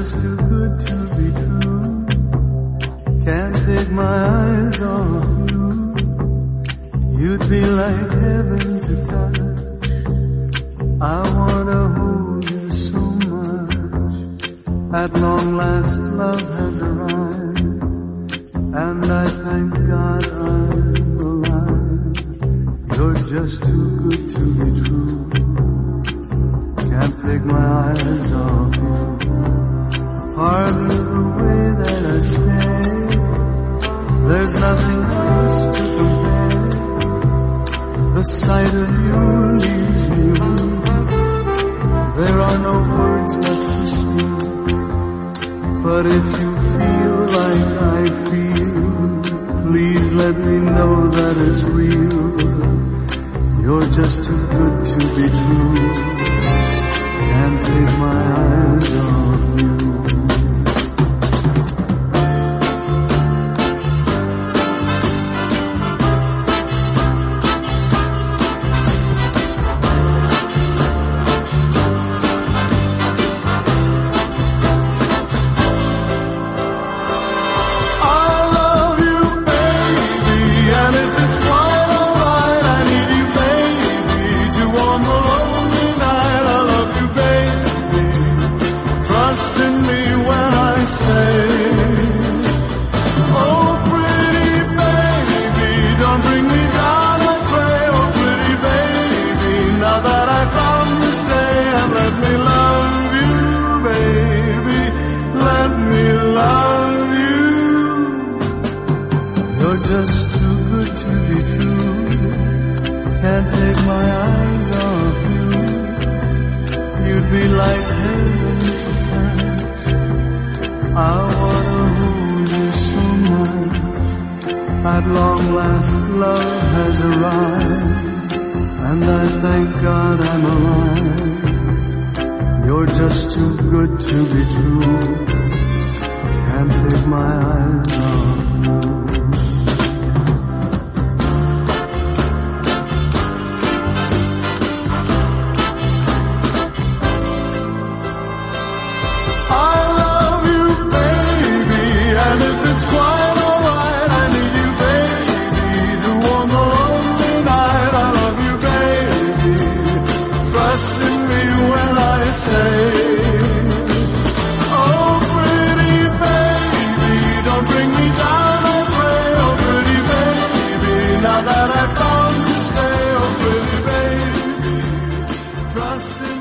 just too good to be true. Can't take my eyes off you. You'd be like heaven to touch. I wanna hold you so much. At long last love has arrived, and I thank God I'm alive. You're just too good to be true. Can't take my eyes off you. Hardly the way that I stay. There's nothing else to compare. The sight of you leaves me weak. There are no words left to speak. But if you feel like I feel, please let me know that it's real. You're just too good to be true. Can't take my eyes off you. Just too good to be true. Can't take my eyes off you. You'd be like heaven to touch. I wanna hold you so much. At long last love has arrived, and I thank God I'm alive. You're just too good to be true. Can't take my eyes off you. It's quite alright, I need you, baby, to warm the lonely night. I love you, baby, trust in me when I say, oh pretty baby, don't bring me down, I pray. Oh pretty baby, now that I've found to stay. Oh pretty baby, trust in me.